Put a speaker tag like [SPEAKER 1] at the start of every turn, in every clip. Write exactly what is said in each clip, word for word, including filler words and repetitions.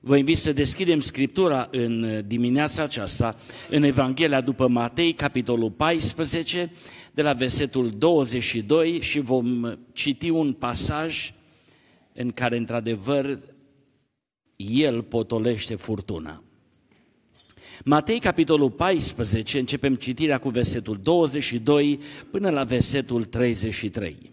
[SPEAKER 1] Vă invit să deschidem Scriptura în dimineața aceasta, în Evanghelia după Matei, capitolul paisprezece, de la versetul douăzeci și doi, și vom citi un pasaj în care, într-adevăr, El potolește furtuna. Matei, capitolul paisprezece, începem citirea cu versetul douăzeci și doi până la versetul treizeci și trei.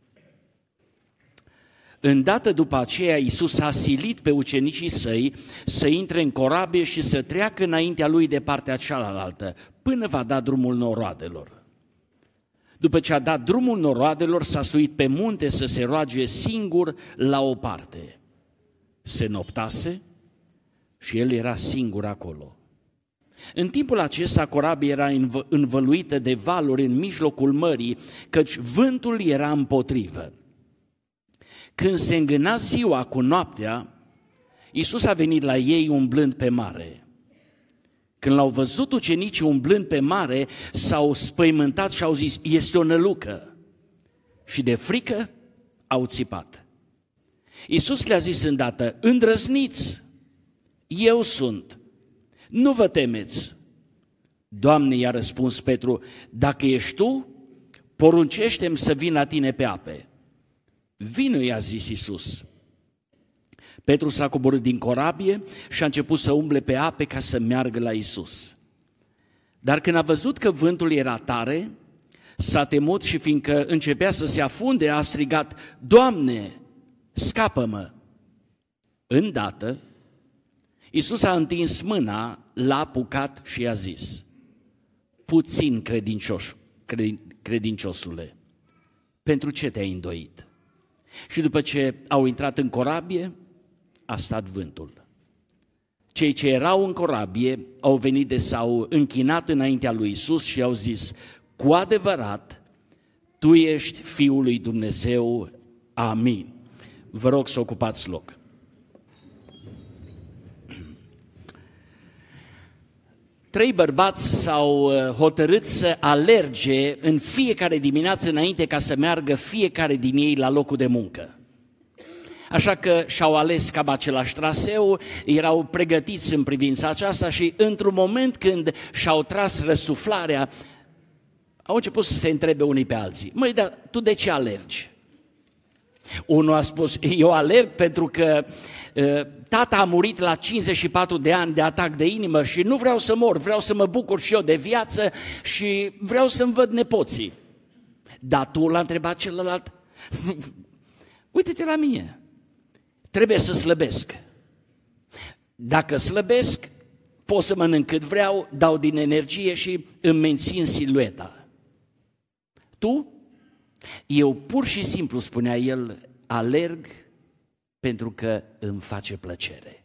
[SPEAKER 1] Îndată după aceea, Iisus a silit pe ucenicii săi să intre în corabie și să treacă înaintea lui de partea cealaltă, până va da drumul noroadelor. După ce a dat drumul noroadelor, s-a suit pe munte să se roage singur la o parte. Se noptase și el era singur acolo. În timpul acesta, corabia era învăluită de valuri în mijlocul mării, căci vântul era împotrivă. Când se îngâna ziua cu noaptea, Iisus a venit la ei umblând pe mare. Când l-au văzut ucenicii umblând pe mare, s-au spăimântat și au zis: este o nălucă. Și de frică au țipat. Iisus le-a zis îndată: îndrăzniți, eu sunt, nu vă temeți. Doamne, i-a răspuns Petru, dacă ești tu, poruncește-mi să vin la tine pe ape. Vino, i-a zis Iisus. Petru s-a coborât din corabie și a început să umble pe ape ca să meargă la Iisus. Dar când a văzut că vântul era tare, s-a temut și fiindcă începea să se afunde, a strigat: Doamne, scapă-mă! Îndată, Iisus a întins mâna, l-a apucat și i-a zis: puțin credincios, credinciosule, pentru ce te-ai îndoit? Și după ce au intrat în corabie, a stat vântul. Cei ce erau în corabie au venit de s-au închinat înaintea lui Iisus și i-au zis: cu adevărat, Tu ești Fiul lui Dumnezeu. Amin. Vă rog să ocupați loc. Trei bărbați s-au hotărât să alerge în fiecare dimineață înainte ca să meargă fiecare din ei la locul de muncă. Așa că și-au ales cam același traseu, erau pregătiți în privința aceasta și într-un moment când și-au tras răsuflarea, au început să se întrebe unii pe alții: măi, dar tu de ce alergi? Unul a spus: eu alerg pentru că uh, tata a murit la cincizeci și patru de ani de atac de inimă și nu vreau să mor, vreau să mă bucur și eu de viață și vreau să-mi văd nepoții. Dar tu, l-a întrebat celălalt, uite-te la mine, trebuie să slăbesc. Dacă slăbesc, pot să mănânc cât vreau, dau din energie și îmi mențin silueta. Tu? Eu pur și simplu, spunea el, alerg pentru că îmi face plăcere.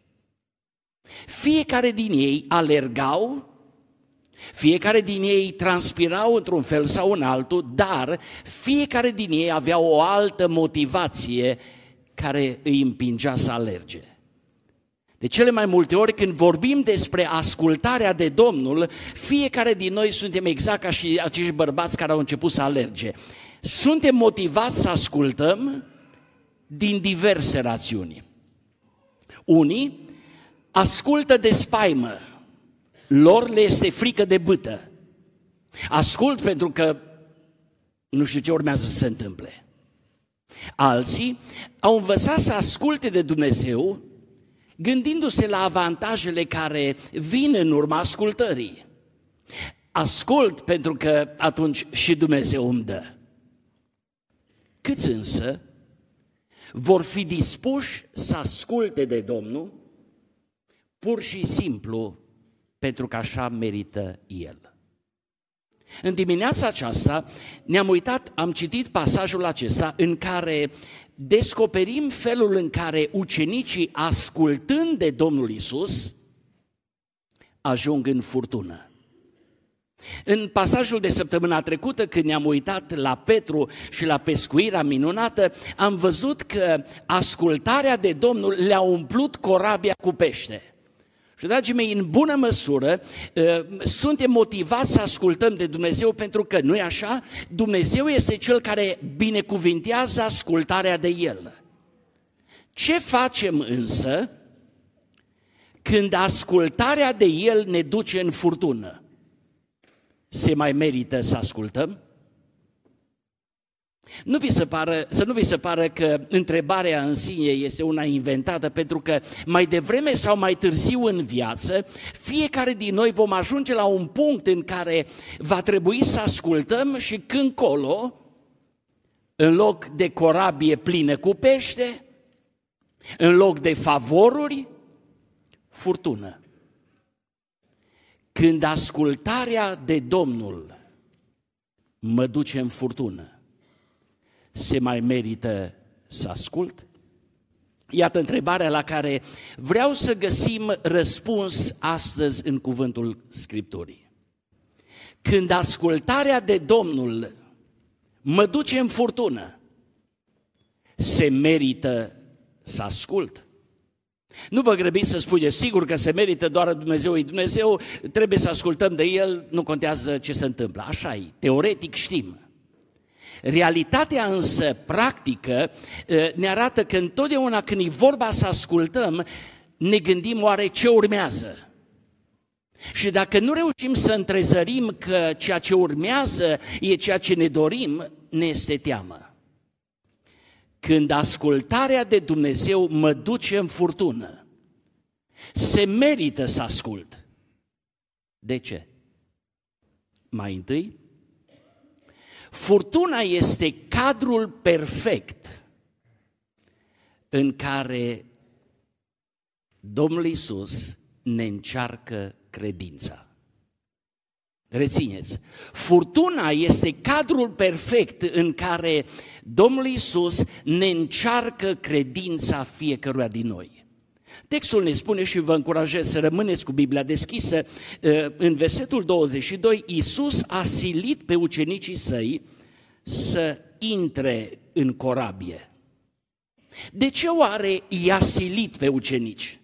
[SPEAKER 1] Fiecare din ei alergau, fiecare din ei transpirau într-un fel sau în altul, dar fiecare din ei avea o altă motivație care îi împingea să alerge. De cele mai multe ori, când vorbim despre ascultarea de Domnul, fiecare din noi suntem exact ca și acești bărbați care au început să alerge. Suntem motivați să ascultăm din diverse rațiuni. Unii ascultă de spaimă, lor le este frică de bâtă. Ascult pentru că nu știu ce urmează să se întâmple. Alții au învățat să asculte de Dumnezeu gândindu-se la avantajele care vin în urma ascultării. Ascult pentru că atunci și Dumnezeu îmi dă. Câți însă vor fi dispuși să asculte de Domnul pur și simplu pentru că așa merită El. În dimineața aceasta ne-am uitat, am citit pasajul acesta în care descoperim felul în care ucenicii, ascultând de Domnul Iisus, ajung în furtună. În pasajul de săptămâna trecută, când ne-am uitat la Petru și la pescuirea minunată, am văzut că ascultarea de Domnul le-a umplut corabia cu pește. Și, dragii mei, în bună măsură, suntem motivați să ascultăm de Dumnezeu pentru că, nu-i așa? Dumnezeu este Cel care binecuvintează ascultarea de El. Ce facem însă când ascultarea de El ne duce în furtună, se mai merită să ascultăm? Nu vi se pară, să nu vi se pară că întrebarea în sine este una inventată, pentru că mai devreme sau mai târziu în viață, fiecare din noi vom ajunge la un punct în care va trebui să ascultăm și când colo, în loc de corabie plină cu pește, în loc de favoruri, furtună. Când ascultarea de Domnul mă duce în furtună, se mai merită să ascult? Iată întrebarea la care vreau să găsim răspuns astăzi în cuvântul Scripturii. Când ascultarea de Domnul mă duce în furtună, se merită să ascult? Nu vă grăbiți să spuneți, sigur că se merită, doar Dumnezeu e Dumnezeu, trebuie să ascultăm de El, nu contează ce se întâmplă. Așa e, teoretic știm. Realitatea însă practică ne arată că întotdeauna când e vorba să ascultăm, ne gândim oare ce urmează. Și dacă nu reușim să întrezărim că ceea ce urmează e ceea ce ne dorim, ne este teamă. Când ascultarea de Dumnezeu mă duce în furtună, se merită să ascult. De ce? Mai întâi, furtuna este cadrul perfect în care Domnul Iisus ne încearcă credința. Rețineți, furtuna este cadrul perfect în care Domnul Iisus ne încearcă credința fiecăruia din noi. Textul ne spune și vă încurajez să rămâneți cu Biblia deschisă, în versetul douăzeci și doi, Iisus a silit pe ucenicii săi să intre în corabie. De ce oare i-a silit pe ucenici?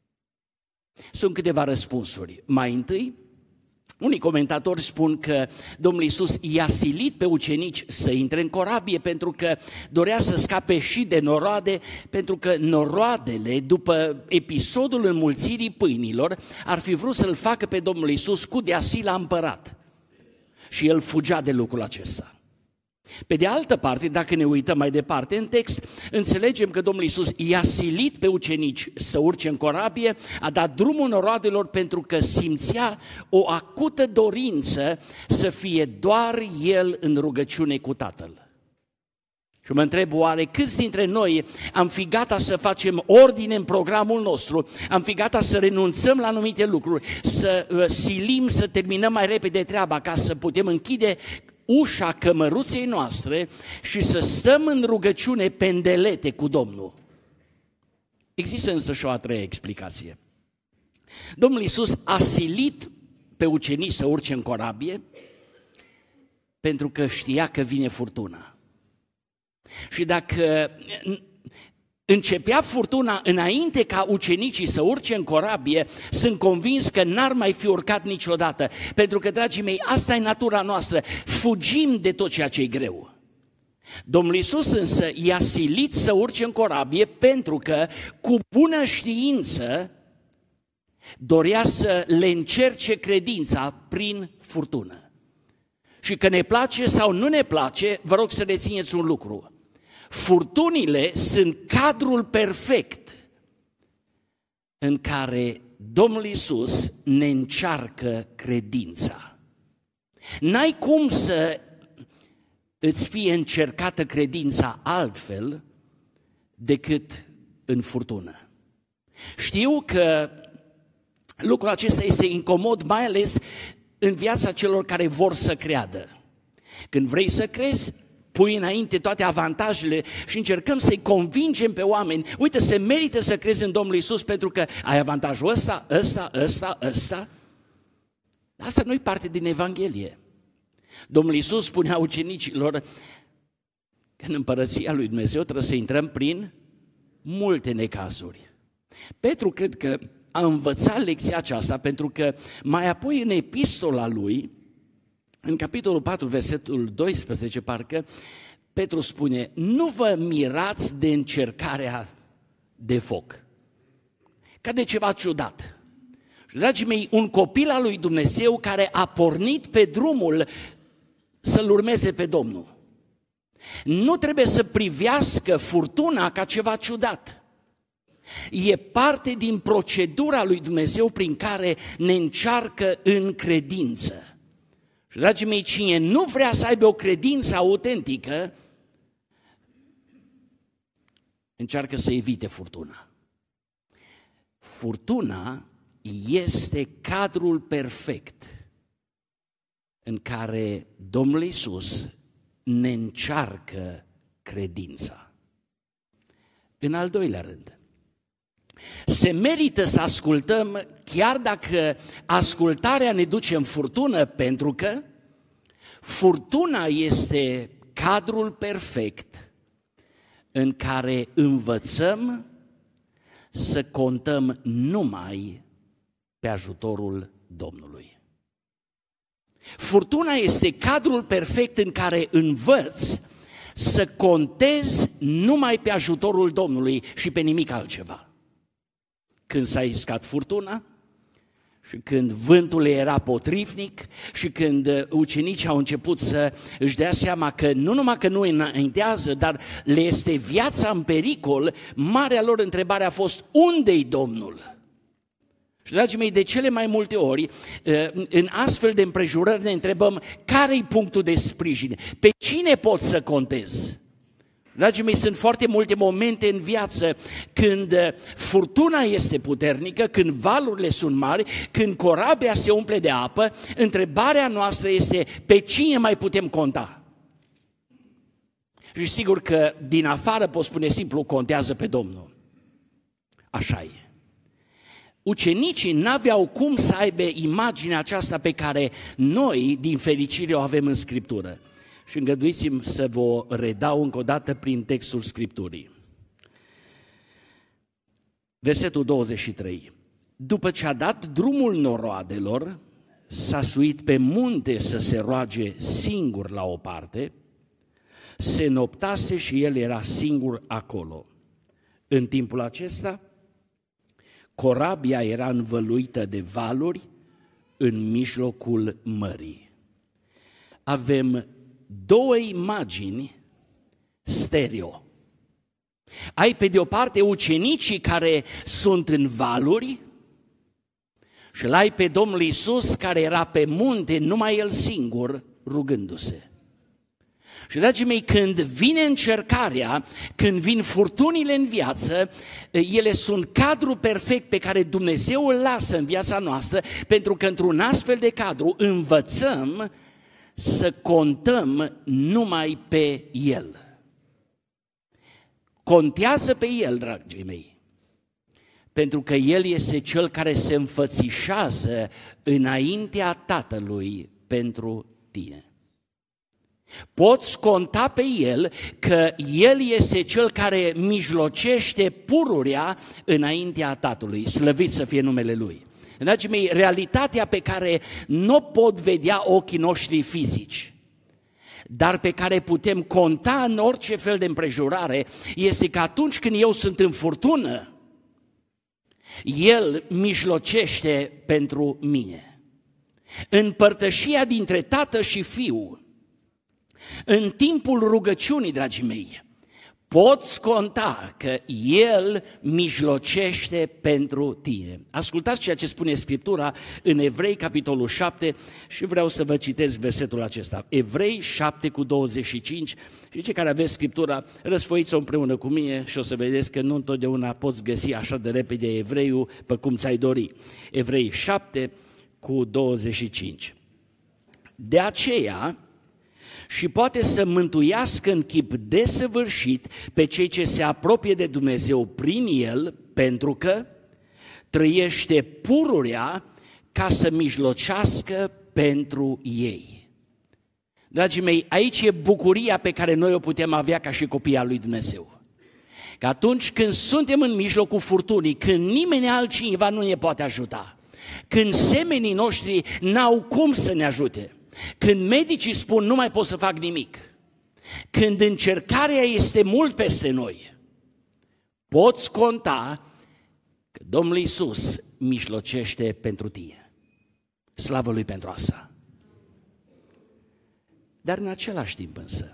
[SPEAKER 1] Sunt câteva răspunsuri. Mai întâi, unii comentatori spun că Domnul Iisus i-a silit pe ucenici să intre în corabie pentru că dorea să scape și de noroade, pentru că noroadele, după episodul înmulțirii pâinilor, ar fi vrut să-L facă pe Domnul Iisus cu deasi la împărat. Și el fugea de lucrul acesta. Pe de altă parte, dacă ne uităm mai departe în text, înțelegem că Domnul Iisus i-a silit pe ucenici să urce în corabie, a dat drumul noroadelor pentru că simțea o acută dorință să fie doar el în rugăciune cu Tatăl. Și mă întreb, oare câți dintre noi am fi gata să facem ordine în programul nostru, am fi gata să renunțăm la anumite lucruri, să silim, să terminăm mai repede treaba ca să putem închide ușa cămăruței noastre și să stăm în rugăciune pendelete cu Domnul. Există însă și o a treia explicație. Domnul Iisus a silit pe ucenici să urce în corabie pentru că știa că vine furtuna. Și dacă începea furtuna înainte ca ucenicii să urce în corabie, sunt convins că n-ar mai fi urcat niciodată. Pentru că, dragii mei, asta e natura noastră. Fugim de tot ceea ce e greu. Domnul Iisus însă i-a silit să urce în corabie pentru că, cu bună știință, dorea să le încerce credința prin furtună. Și că ne place sau nu ne place, vă rog să rețineți un lucru. Furtunile sunt cadrul perfect în care Domnul Iisus ne încearcă credința. N-ai cum să îți fie încercată credința altfel decât în furtună. Știu că lucrul acesta este incomod, mai ales în viața celor care vor să creadă. Când vrei să crezi, pui înainte toate avantajele și încercăm să-i convingem pe oameni, uite, se merită să crezi în Domnul Iisus pentru că ai avantajul ăsta, ăsta, ăsta, ăsta. Asta nu-i parte din Evanghelie. Domnul Iisus spunea ucenicilor că în împărăția lui Dumnezeu trebuie să intrăm prin multe necazuri. Petru cred că a învățat lecția aceasta pentru că mai apoi în epistola lui, în capitolul patru, versetul doisprezece, parcă, Petru spune, nu vă mirați de încercarea de foc, ca de ceva ciudat. Și, dragii mei, un copil al lui Dumnezeu care a pornit pe drumul să-L urmeze pe Domnul nu trebuie să privească furtuna ca ceva ciudat. E parte din procedura lui Dumnezeu prin care ne încearcă în credință. Și, dragii mei, cine nu vrea să aibă o credință autentică, încearcă să evite furtuna. Furtuna este cadrul perfect în care Domnul Iisus ne încearcă credința. În al doilea rând, se merită să ascultăm chiar dacă ascultarea ne duce în furtună, pentru că furtuna este cadrul perfect în care învățăm să contăm numai pe ajutorul Domnului. Furtuna este cadrul perfect în care învăț să contez numai pe ajutorul Domnului și pe nimic altceva. Când s-a iscat furtuna și când vântul era potrivnic și când ucenicii au început să își dea seama că nu numai că nu înaintează, dar le este viața în pericol, marea lor întrebare a fost: unde-i Domnul? Și, dragii mei, de cele mai multe ori, în astfel de împrejurări ne întrebăm: care-i punctul de sprijin? Pe cine pot să contez? Dragii mei, sunt foarte multe momente în viață când furtuna este puternică, când valurile sunt mari, când corabia se umple de apă. Întrebarea noastră este: pe cine mai putem conta? Și sigur că din afară pot spune simplu: contează pe Domnul. Așa e. Ucenicii n-aveau cum să aibă imaginea aceasta pe care noi, din fericire, o avem în Scriptură. Și îngăduiți-mi să vă redau încă o dată prin textul Scripturii. Versetul douăzeci și trei. După ce a dat drumul noroadelor, s-a suit pe munte să se roage singur la o parte, se noptase și el era singur acolo. În timpul acesta, corabia era învăluită de valuri în mijlocul mării. Avem două imagini stereo. Ai pe de o parte ucenicii care sunt în valuri și l-ai pe Domnul Iisus care era pe munte, numai el singur, rugându-se. Și, dragii mei, când vine încercarea, când vin furtunile în viață, ele sunt cadrul perfect pe care Dumnezeu îl lasă în viața noastră, pentru că într-un astfel de cadru învățăm să contăm numai pe El. Contează pe El, dragii mei, pentru că El este Cel care se înfățișează înaintea Tatălui pentru tine. Poți conta pe El că El este Cel care mijlocește pururea înaintea Tatălui. Slăvit să fie numele Lui. Dragii mei, realitatea pe care nu pot vedea ochii noștri fizici, dar pe care putem conta în orice fel de împrejurare, este că atunci când eu sunt în furtună, El mijlocește pentru mine. În părtășia dintre tată și fiu, în timpul rugăciunii, dragii mei, poți conta că El mijlocește pentru tine. Ascultați ceea ce spune Scriptura în Evrei, capitolul șapte, și vreau să vă citesc versetul acesta. Evrei șapte cu douăzeci și cinci, și cei care aveți Scriptura, răsfoiți-o împreună cu mine și o să vedeți că nu întotdeauna poți găsi așa de repede Evreiul pe cum ți-ai dori. Evrei șapte cu douăzeci și cinci. De aceea, și poate să mântuiască în chip desăvârșit pe cei ce se apropie de Dumnezeu prin El, pentru că trăiește pururea ca să mijlocească pentru ei. Dragii mei, aici e bucuria pe care noi o putem avea ca și copii al lui Dumnezeu. Că atunci când suntem în mijlocul furtunii, când nimeni altcineva nu ne poate ajuta, când semenii noștri n-au cum să ne ajute, când medicii spun nu mai pot să fac nimic, când încercarea este mult peste noi, poți conta că Domnul Iisus mijlocește pentru tine. Slavă Lui pentru asta. Dar în același timp însă,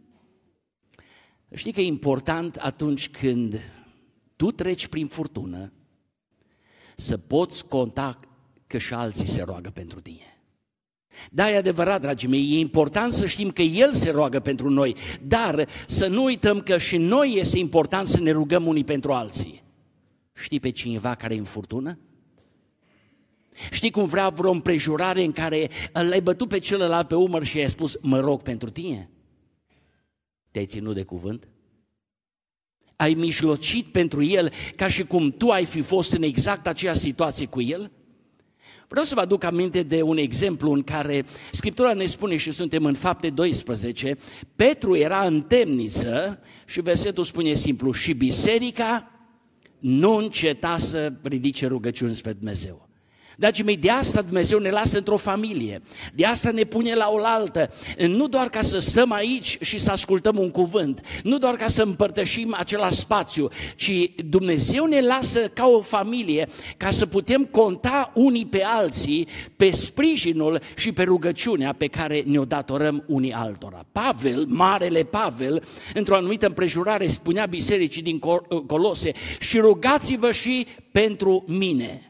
[SPEAKER 1] știi că e important atunci când tu treci prin furtună să poți conta că și alții se roagă pentru tine. Da, e adevărat, dragii mei, e important să știm că El se roagă pentru noi, dar să nu uităm că și noi este important să ne rugăm unii pentru alții. Știi pe cineva care e în furtună? Știi cum vrea vreo împrejurare în care l-ai bătut pe celălalt pe umăr și i-ai spus, mă rog pentru tine? Te-ai ținut de cuvânt? Ai mijlocit pentru el ca și cum tu ai fi fost în exact aceeași situație cu el? Vreau să vă aduc aminte de un exemplu în care Scriptura ne spune, și suntem în Fapte doisprezece, Petru era în temniță și versetul spune simplu, și biserica nu înceta să ridice rugăciuni spre Dumnezeu. Dragii mei, de asta Dumnezeu ne lasă într-o familie, de asta ne pune la oaltă, nu doar ca să stăm aici și să ascultăm un cuvânt, nu doar ca să împărtășim același spațiu, ci Dumnezeu ne lasă ca o familie ca să putem conta unii pe alții pe sprijinul și pe rugăciunea pe care ne-o datorăm unii altora. Pavel, marele Pavel, într-o anumită împrejurare spunea bisericii din Colose, și rugați-vă și pentru mine.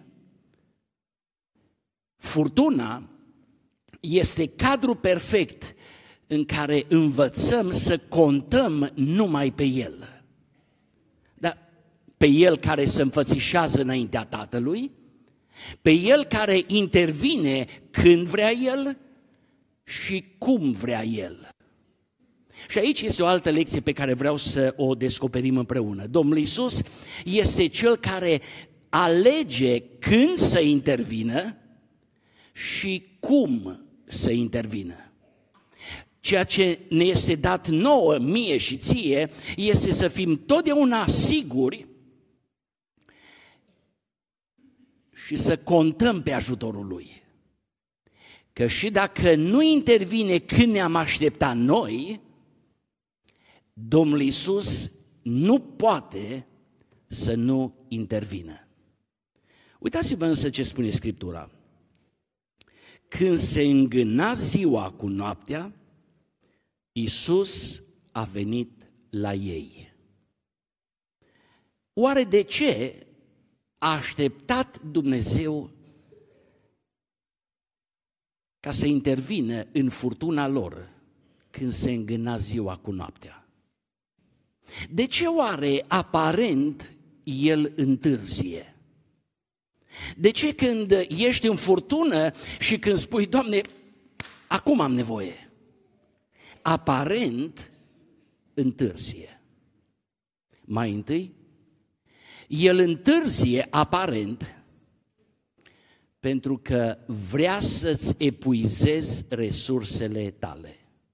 [SPEAKER 1] Furtuna este cadrul perfect în care învățăm să contăm numai pe El. Dar pe El care se înfățișează înaintea Tatălui, pe El care intervine când vrea El și cum vrea El. Și aici este o altă lecție pe care vreau să o descoperim împreună. Domnul Iisus este Cel care alege când să intervină și cum să intervină. Ceea ce ne este dat nouă, mie și ție, este să fim totdeauna siguri și să contăm pe ajutorul Lui. Că și dacă nu intervine când ne-am așteptat noi, Domnul Iisus nu poate să nu intervină. Uitați-vă însă ce spune Scriptura. Când se îngâna ziua cu noaptea, Iisus a venit la ei. Oare de ce a așteptat Dumnezeu ca să intervină în furtuna lor când se îngâna ziua cu noaptea? De ce oare aparent El întârzie? De ce când ești în furtună și când spui, Doamne, acum am nevoie, aparent întârzie? Mai întâi, El întârzie aparent pentru că vrea să-ți epuizezi resursele tale.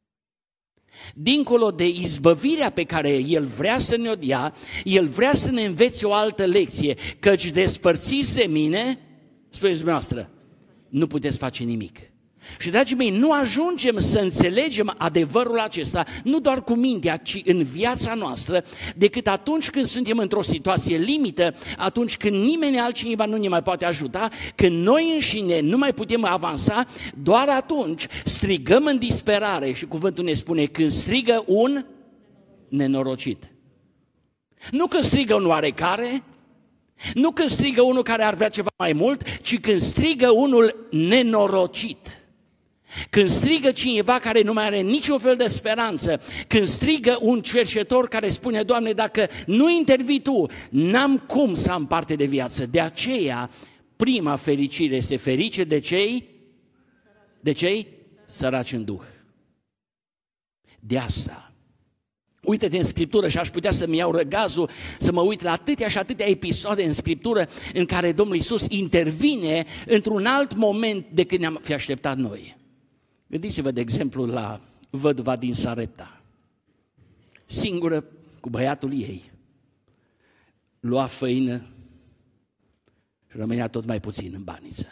[SPEAKER 1] Dincolo de izbăvirea pe care El vrea să ne-o dea, El vrea să ne învețe o altă lecție, căci despărțiți de mine, spuneți dumneavoastră, nu puteți face nimic. Și, dragii mei, nu ajungem să înțelegem adevărul acesta, nu doar cu mintea, ci în viața noastră, decât atunci când suntem într-o situație limită, atunci când nimeni altcineva nu ne mai poate ajuta, când noi înșine nu mai putem avansa, doar atunci strigăm în disperare și cuvântul ne spune, când strigă un nenorocit. Nu când strigă un oarecare, nu când strigă unul care ar vrea ceva mai mult, ci când strigă unul nenorocit. Când strigă cineva care nu mai are niciun fel de speranță, când strigă un cercetor care spune, Doamne, dacă nu intervii Tu, n-am cum să am parte de viață. De aceea, prima fericire este ferice de cei, de cei săraci în Duh. De asta, uite-te în Scriptură și aș putea să-mi iau răgazul să mă uit la atâtea și atâtea episoade în Scriptură în care Domnul Iisus intervine într-un alt moment decât ne-am fi așteptat noi. Gândiți-vă, de exemplu, la văduva din Sarepta. Singură cu băiatul ei, lua făină și rămânea tot mai puțin în baniță.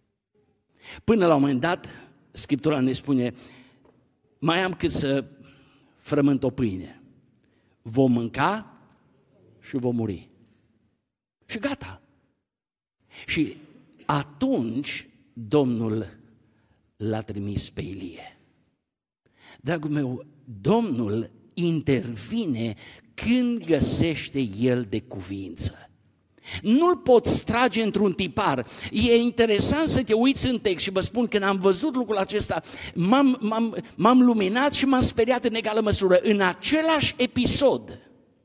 [SPEAKER 1] Până la un moment dat, Scriptura ne spune, mai am cât să frământ o pâine. Vom mânca și vom muri. Și gata. Și atunci Domnul l-a trimis pe Ilie. Dragul meu, Domnul intervine când găsește El de cuviință. Nu-l poți trage într-un tipar. E interesant să te uiți în text și vă spun, când am văzut lucrul acesta, m-am, m-am, m-am luminat și m-am speriat în egală măsură. În același episod,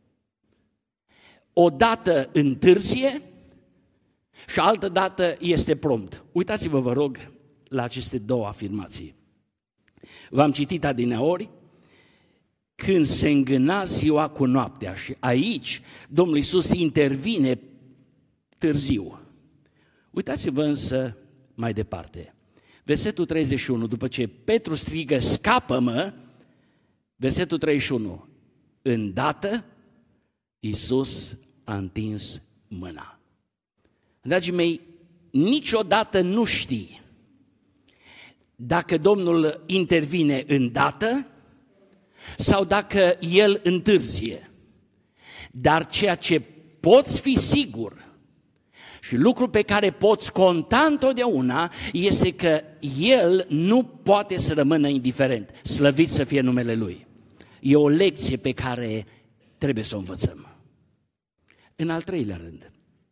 [SPEAKER 1] o dată întârzie și altă dată este prompt. Uitați-vă, vă rog, la aceste două afirmații. V-am citit adineori, când se îngâna ziua cu noaptea, și aici Domnul Iisus intervine târziu. Uitați-vă însă mai departe. Versetul treizeci și unu, după ce Petru strigă, scapă-mă, versetul treizeci și unu, îndată Iisus a întins mâna. Dragii mei, niciodată nu știi dacă Domnul intervine îndată sau dacă El întârzie. Dar ceea ce poți fi sigur și lucru pe care poți conta întotdeauna este că El nu poate să rămână indiferent. Slăvit să fie numele Lui. E o lecție pe care trebuie să o învățăm. În al treilea rând,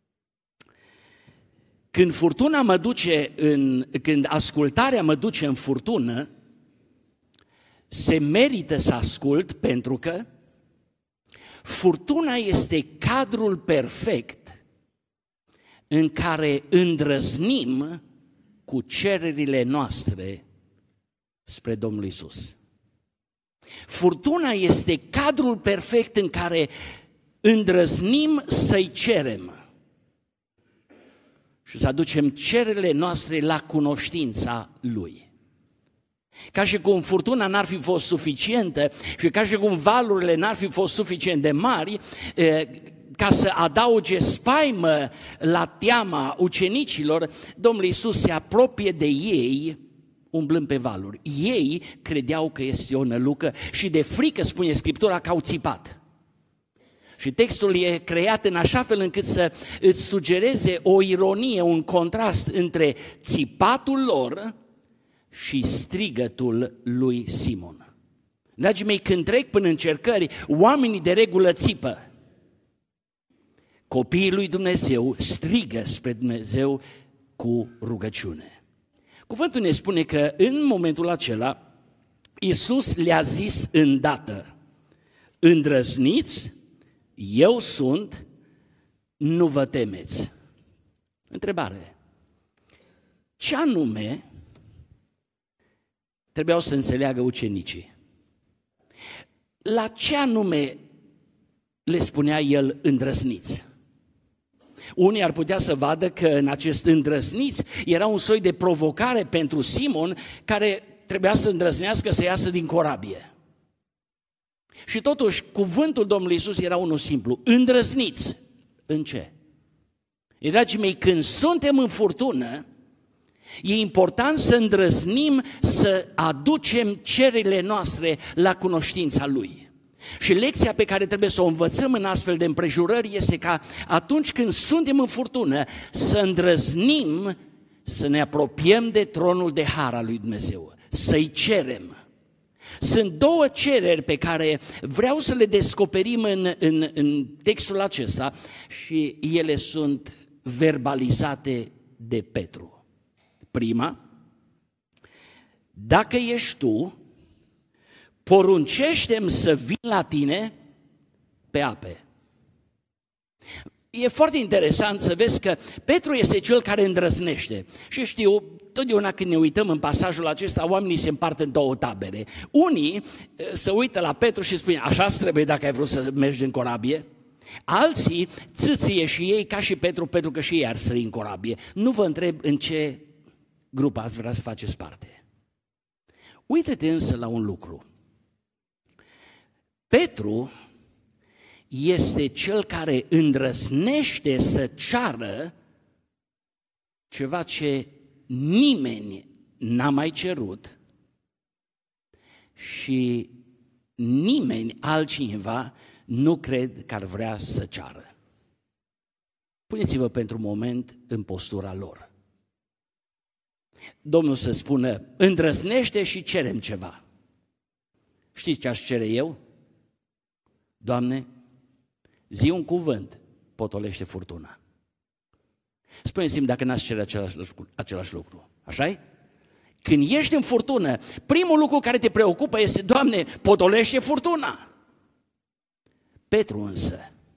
[SPEAKER 1] când furtuna mă duce în, când ascultarea mă duce în furtună, se merită să ascult, pentru că furtuna este cadrul perfect în care îndrăznim cu cererile noastre spre Domnul Iisus. Furtuna este cadrul perfect în care îndrăznim să-i cerem și să aducem cererile noastre la cunoștința Lui. Ca și cum furtuna n-ar fi fost suficientă și ca și cum valurile n-ar fi fost suficient de mari ca să adauge spaimă la teama ucenicilor, Domnul Iisus se apropie de ei umblând pe valuri. Ei credeau că este o nălucă și de frică, spune Scriptura, că au țipat. Și textul e creat în așa fel încât să îți sugereze o ironie, un contrast între țipatul lor și strigătul lui Simon. Dragii mei, când trec până încercări, oamenii de regulă țipă. Copiii lui Dumnezeu strigă spre Dumnezeu cu rugăciune. Cuvântul ne spune că în momentul acela Iisus le-a zis îndată: îndrăzniți, eu sunt, nu vă temeți. Întrebare: ce anume trebuiau să înțeleagă ucenicii? La ce anume le spunea El îndrăzniți? Unii ar putea să vadă că în acest îndrăzniți era un soi de provocare pentru Simon, care trebuia să îndrăznească să iasă din corabie. Și totuși cuvântul Domnului Iisus era unul simplu: îndrăzniți. În ce? E, dragii mei, când suntem în furtună, e important să îndrăznim să aducem cererile noastre la cunoștința Lui. Și lecția pe care trebuie să o învățăm în astfel de împrejurări este ca atunci când suntem în furtună să îndrăznim să ne apropiem de tronul de har al lui Dumnezeu, să-i cerem. Sunt două cereri pe care vreau să le descoperim în, în, în textul acesta și ele sunt verbalizate de Petru. Prima: dacă ești tu, poruncește-mi să vin la tine pe ape. E foarte interesant să vezi că Petru este cel care îndrăznește. Și știu, totdeauna când ne uităm în pasajul acesta, oamenii se împart în două tabere. Unii se uită la Petru și spun: așa-ți trebuie dacă ai vrut să mergi în corabie. Alții țâție și ei ca și Petru, pentru că și ei ar sări în corabie. Nu vă întreb în ce grup ați vrea să faceți parte. Uită-te însă la un lucru. Petru este cel care îndrăznește să ceară ceva ce nimeni n-a mai cerut și nimeni altcineva nu cred că ar vrea să ceară. Puneți-vă pentru un moment în postura lor. Domnul să spună, îndrăznește și cerem ceva. Știți ce aș cere eu? Doamne, zi un cuvânt, potolește furtuna. Spuneți-mi dacă n-ați cere același lucru, același lucru. Așa-i? Când ești în furtună, primul lucru care te preocupă este, Doamne, potolește furtuna. Petru însă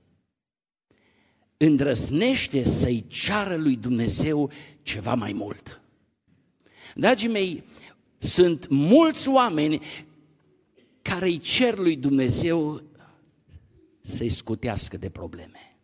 [SPEAKER 1] îndrăznește să-i ceară lui Dumnezeu ceva mai mult. Dragii mei, sunt mulți oameni care îi cer lui Dumnezeu să-i scutească de probleme.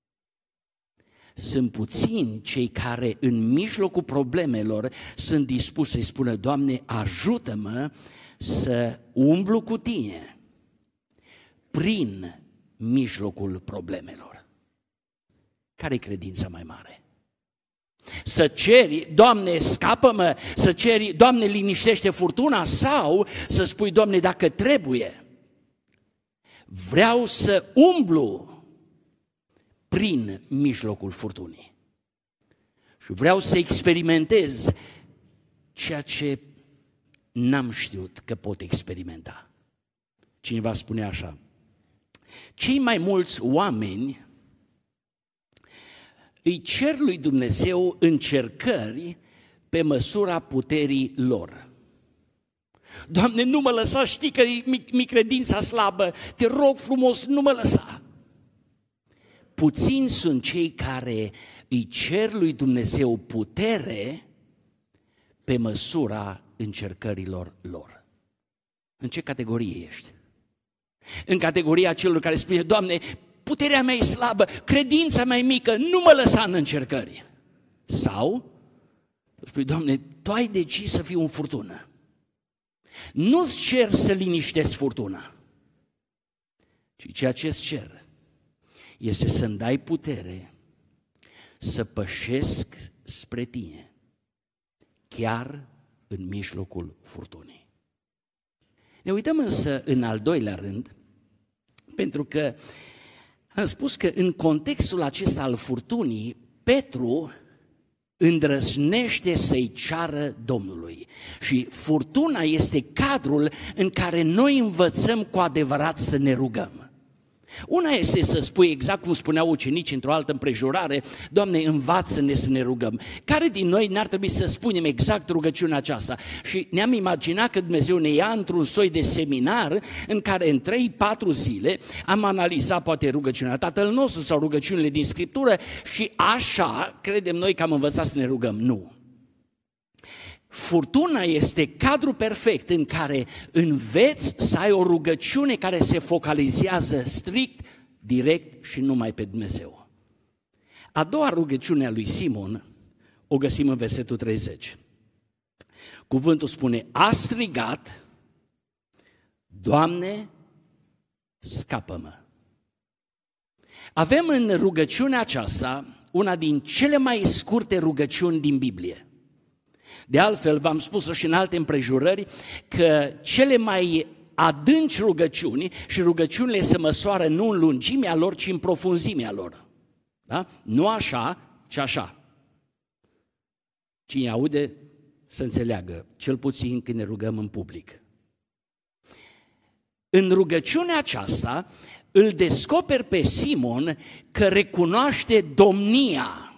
[SPEAKER 1] Sunt puțini cei care în mijlocul problemelor sunt dispuși să-i spună, Doamne, ajută-mă să umblu cu Tine prin mijlocul problemelor. Care-i credința mai mare? Să ceri, Doamne, scapă-mă, să ceri, Doamne, liniștește furtuna, sau să spui, Doamne, dacă trebuie, vreau să umblu prin mijlocul furtunii și vreau să experimentez ceea ce n-am știut că pot experimenta. Cineva spune așa, cei mai mulți oameni îi cer lui Dumnezeu încercări pe măsura puterii lor. Doamne, nu mă lăsa, știi că mi credința slabă, te rog frumos, nu mă lăsa. Puțini sunt cei care îi cer lui Dumnezeu putere pe măsura încercărilor lor. În ce categorie ești? În categoria celor care spune, Doamne, puterea mea e slabă, credința mea e mică, nu mă lăsa în încercări. Sau, spui, Doamne, Tu ai decis să fii un furtună. Nu-ți cer să liniștesc furtuna, ci ceea ce îți cer este să-mi dai putere să pășesc spre Tine, chiar în mijlocul furtunii. Ne uităm însă în al doilea rând, pentru că am spus că în contextul acesta al furtunii, Petru îndrăznește să-i ceară Domnului. Și furtuna este cadrul în care noi învățăm cu adevărat să ne rugăm. Una este să spui exact cum spuneau ucenicii într-o altă împrejurare, Doamne, învață-ne să ne rugăm. Care din noi n-ar trebui să spunem exact rugăciunea aceasta? Și ne-am imaginat că Dumnezeu ne ia într-un soi de seminar în care în trei patru zile am analizat poate rugăciunea Tatăl nostru sau rugăciunile din Scriptură și așa credem noi că am învățat să ne rugăm. Nu. Furtuna este cadrul perfect în care înveți să ai o rugăciune care se focalizează strict, direct și numai pe Dumnezeu. A doua rugăciune a lui Simon o găsim în versetul treizeci. Cuvântul spune, a strigat, Doamne, scapă-mă. Avem în rugăciunea aceasta una din cele mai scurte rugăciuni din Biblie. De altfel, v-am spus și în alte împrejurări că cele mai adânci rugăciuni și rugăciunile se măsoară nu în lungimea lor, ci în profunzimea lor. Da? Nu așa, ci așa. Cine aude să înțeleagă, cel puțin când ne rugăm în public. În rugăciunea aceasta îl descoperi pe Simon că recunoaște domnia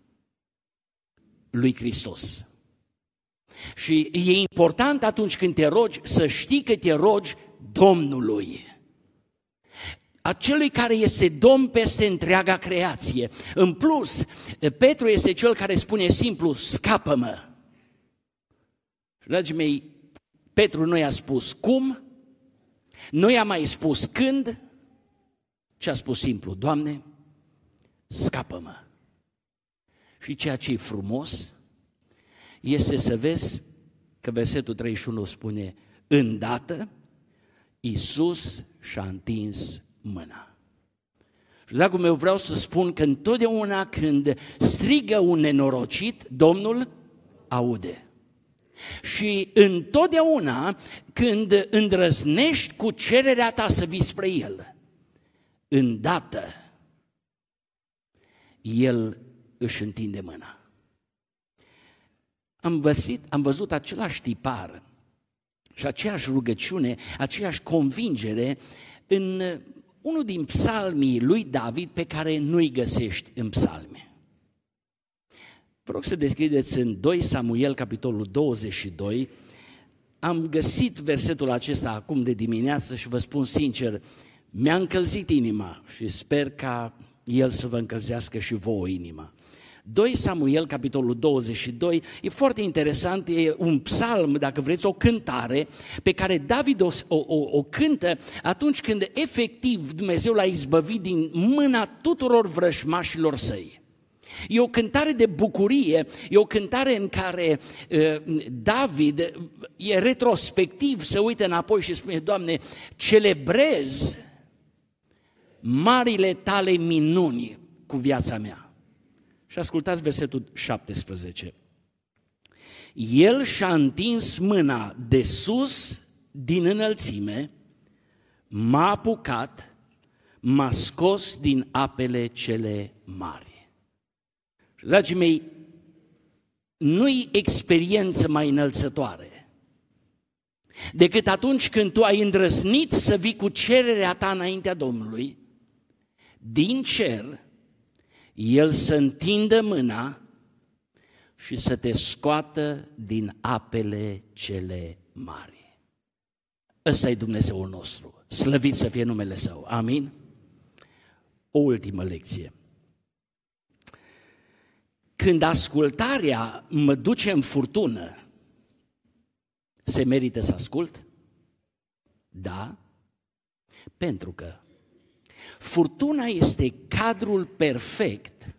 [SPEAKER 1] lui Hristos. Și e important atunci când te rogi să știi că te rogi Domnului, acelui care este Domn peste întreaga creație. În plus, Petru este cel care spune simplu, scapă-mă. Dragii mei, Petru nu i-a spus cum, nu i-a mai spus când, ci a spus simplu, Doamne, scapă-mă. Și ceea ce e frumos este să vezi că versetul treizeci și unu spune, îndată Iisus și-a întins mâna. Și dragul meu, vreau să spun că întotdeauna când strigă un nenorocit, Domnul aude. Și întotdeauna când îndrăznești cu cererea ta să vii spre El, îndată el își întinde mâna. Am văzut, am văzut același tipar și aceeași rugăciune, aceeași convingere în unul din psalmii lui David pe care nu-i găsești în psalme. Vă rog să deschideți în doi Samuel, capitolul douăzeci și doi. Am găsit versetul acesta acum de dimineață și vă spun sincer, mi-a încălzit inima și sper ca el să vă încălzească și vouă inima. doi Samuel, capitolul douăzeci și doi, e foarte interesant, e un psalm, dacă vreți, o cântare pe care David o, o, o cântă atunci când efectiv Dumnezeu l-a izbăvit din mâna tuturor vrăjmașilor săi. E o cântare de bucurie, e o cântare în care uh, David e retrospectiv, se uită înapoi și spune, Doamne, celebrez marile tale minuni cu viața mea. Și ascultați versetul șaptesprezece. El și-a întins mâna de sus din înălțime, m-a apucat, m-a scos din apele cele mari. Dragii mei, nu-i experiență mai înălțătoare decât atunci când tu ai îndrăznit să vii cu cererea ta înaintea Domnului, din cer, El să întindă mâna și să te scoată din apele cele mari. Ăsta e Dumnezeul nostru, slăvit să fie numele Său, amin? O ultimă lecție. Când ascultarea mă duce în furtună, se merită să ascult? Da, pentru că furtuna este cadrul perfect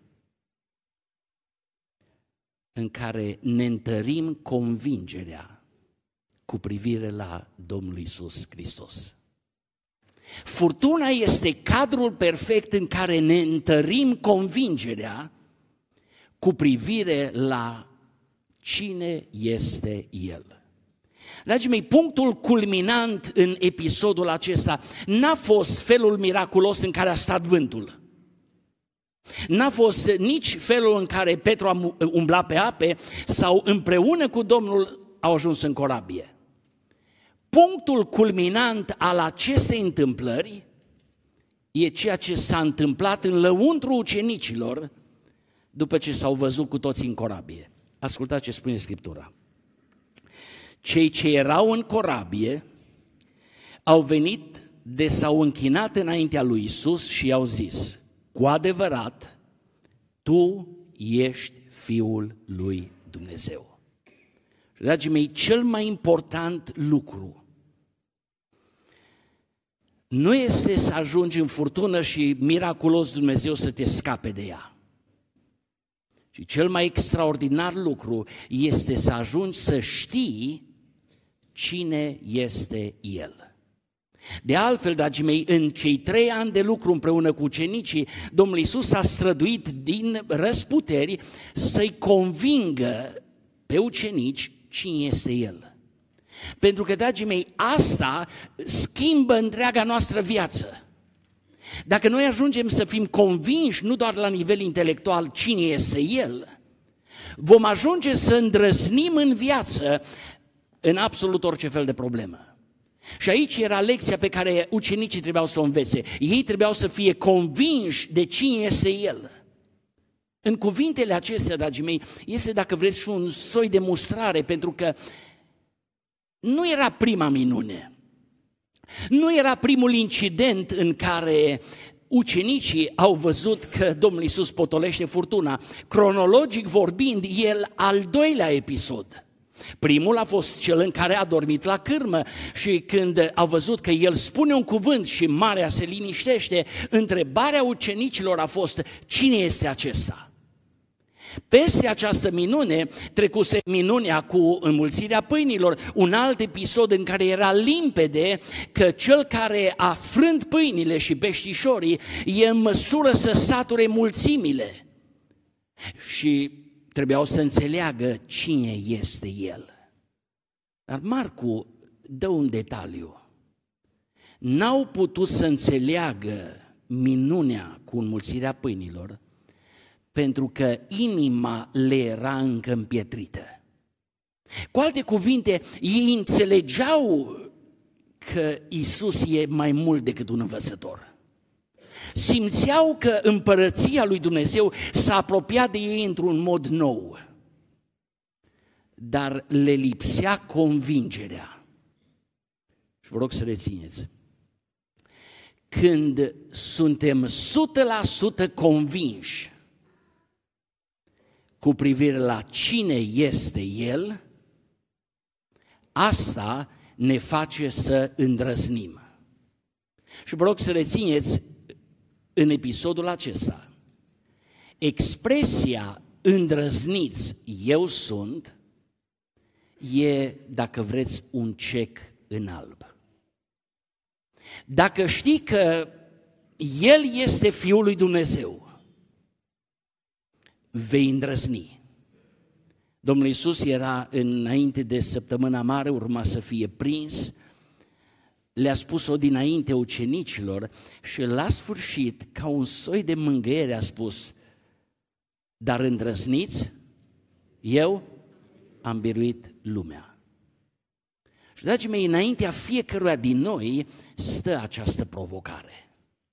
[SPEAKER 1] în care ne întărim convingerea cu privire la Domnul Iisus Hristos. Furtuna este cadrul perfect în care ne întărim convingerea cu privire la cine este El. Dragii mei, punctul culminant în episodul acesta n-a fost felul miraculos în care a stat vântul. N-a fost nici felul în care Petru a umblat pe ape sau împreună cu Domnul au ajuns în corabie. Punctul culminant al acestei întâmplări e ceea ce s-a întâmplat în lăuntru ucenicilor după ce s-au văzut cu toții în corabie. Ascultați ce spune Scriptura. Cei ce erau în corabie au venit de s-au închinat înaintea lui Iisus și i-au zis, cu adevărat, Tu ești Fiul lui Dumnezeu. Dragii mei, cel mai important lucru nu este să ajungi în furtună și miraculos Dumnezeu să te scape de ea. Și cel mai extraordinar lucru este să ajungi să știi cine este El. De altfel, dragii mei, în cei trei ani de lucru împreună cu ucenicii, Domnul Iisus s-a străduit din răsputeri să-i convingă pe ucenici cine este El. Pentru că, dragii mei, asta schimbă întreaga noastră viață. Dacă noi ajungem să fim convinși, nu doar la nivel intelectual, cine este El, vom ajunge să îndrăznim în viață în absolut orice fel de problemă. Și aici era lecția pe care ucenicii trebuiau să o învețe. Ei trebuiau să fie convinși de cine este El. În cuvintele acestea, dragii mei, este, dacă vreți, și un soi de mustrare, pentru că nu era prima minune. Nu era primul incident în care ucenicii au văzut că Domnul Iisus potolește furtuna. Cronologic vorbind, el al doilea episod. Primul a fost cel în care a dormit la cârmă și când au văzut că el spune un cuvânt și marea se liniștește, întrebarea ucenicilor a fost, cine este acesta? Peste această minune trecuse minunea cu înmulțirea pâinilor, un alt episod în care era limpede că cel care a frânt pâinile și peștișorii e în măsură să sature mulțimile și trebuiau să înțeleagă cine este El. Dar Marcu dă un detaliu. N-au putut să înțeleagă minunea cu înmulțirea pâinilor pentru că inima le era încă împietrită. Cu alte cuvinte, ei înțelegeau că Iisus e mai mult decât un învățător. Simțeau că împărăția lui Dumnezeu s-a apropiat de ei într-un mod nou, dar le lipsea convingerea. Și vă rog să rețineți, când suntem o sută la sută convinși cu privire la cine este El, asta ne face să îndrăznim. Și vă rog să rețineți în episodul acesta, expresia îndrăzniți eu sunt, e, dacă vreți, un cec în alb. Dacă știi că El este Fiul lui Dumnezeu, vei îndrăzni. Domnul Iisus era înainte de săptămâna mare, urma să fie prins, le-a spus-o dinainte ucenicilor și la sfârșit, ca un soi de mângâiere, a spus: dar îndrăzniți, eu am biruit lumea. Și, dragii mei, înaintea fiecăruia din noi stă această provocare.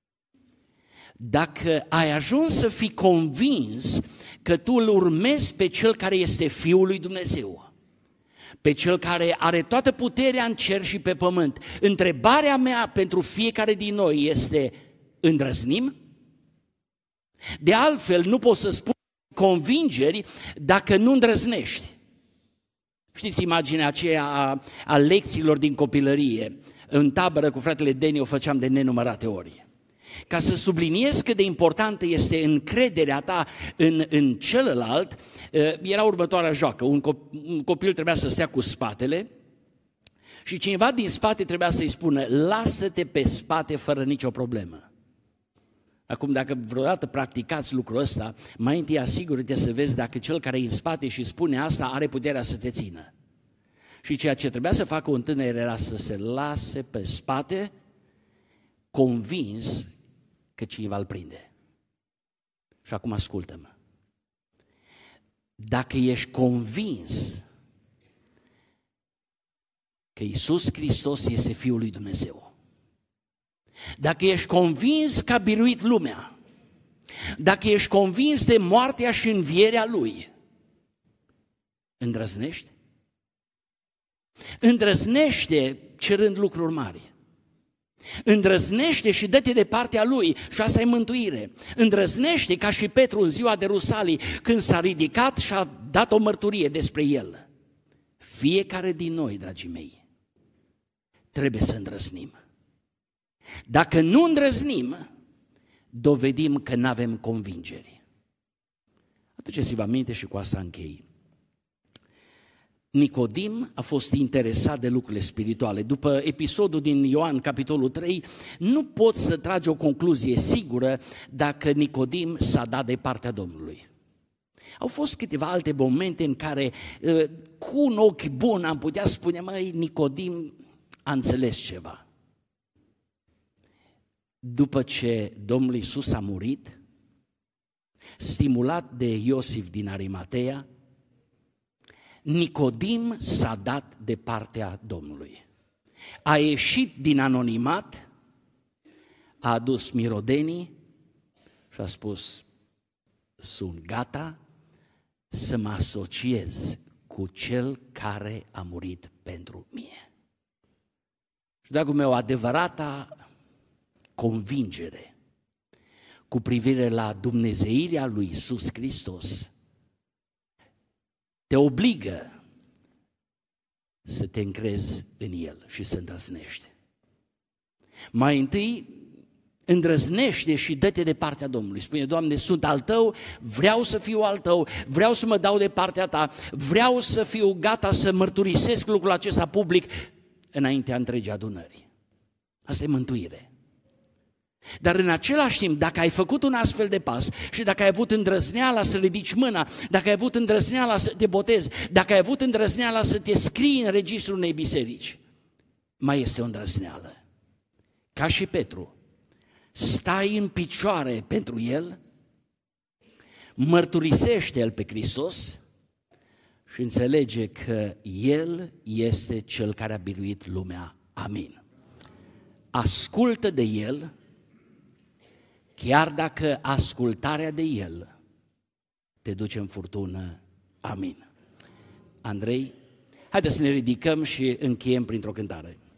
[SPEAKER 1] Dacă ai ajuns să fii convins că tu îl urmezi pe Cel care este Fiul lui Dumnezeu, pe Cel care are toată puterea în cer și pe pământ, întrebarea mea pentru fiecare din noi este: îndrăznim? De altfel, nu poți să spui convingeri dacă nu îndrăznești. Știți imaginea aceea a, a lecțiilor din copilărie. În tabără cu fratele Deni o făceam de nenumărate ori. Ca să subliniez cât de importantă este încrederea ta în, în celălalt, era următoarea joacă. Un copil, un copil trebuia să stea cu spatele și cineva din spate trebuia să-i spună: lasă-te pe spate fără nicio problemă. Acum, dacă vreodată practicați lucrul ăsta, mai întâi asigură-te să vezi dacă cel care e în spate și spune asta are puterea să te țină. Și ceea ce trebuia să facă un tânăr era să se lase pe spate, convins că cineva îl prinde. Și acum ascultă-mă. Dacă ești convins că Iisus Hristos este Fiul lui Dumnezeu, dacă ești convins că a biruit lumea, dacă ești convins de moartea și învierea Lui, îndrăznești? Îndrăznește cerând lucruri mari. Îndrăznește și dă-te de partea Lui și asta e mântuire. Îndrăznește ca și Petru în ziua de Rusalii, când s-a ridicat și a dat o mărturie despre El. Fiecare din noi, dragii mei, trebuie să îndrăznim. Dacă nu îndrăznim, dovedim că nu avem convingeri. Aduceți-vă aminte și cu asta închei. Nicodim a fost interesat de lucrurile spirituale. După episodul din Ioan, capitolul trei, nu poți să tragi o concluzie sigură dacă Nicodim s-a dat de partea Domnului. Au fost câteva alte momente în care, cu un ochi bun, am putea spune: măi, Nicodim a înțeles ceva. După ce Domnul Iisus a murit, stimulat de Iosif din Arimatea, Nicodim s-a dat de partea Domnului. A ieșit din anonimat, a adus mirodenii și a spus: sunt gata să mă asociez cu Cel care a murit pentru mine. Și, dragul meu, adevărata convingere cu privire la dumnezeirea lui Iisus Hristos te obligă să te încrezi în El și să îndrăznești. Mai întâi, îndrăznește și dă-te de partea Domnului. Spune: Doamne, sunt al Tău, vreau să fiu al Tău, vreau să mă dau de partea Ta, vreau să fiu gata să mărturisesc lucrul acesta public înaintea întregii adunări. Asta e mântuire. Dar în același timp, dacă ai făcut un astfel de pas și dacă ai avut îndrăzneala să ridici mâna, dacă ai avut îndrăzneala să te botezi, dacă ai avut îndrăzneala să te scrii în registrul unei biserici, mai este o îndrăzneală. Ca și Petru, stai în picioare pentru El, mărturisește el pe Hristos și înțelege că El este Cel care a biruit lumea. Amin. Ascultă de El, chiar dacă ascultarea de El te duce în furtună. Amin. Andrei, haideți să ne ridicăm și încheiem printr-o cântare.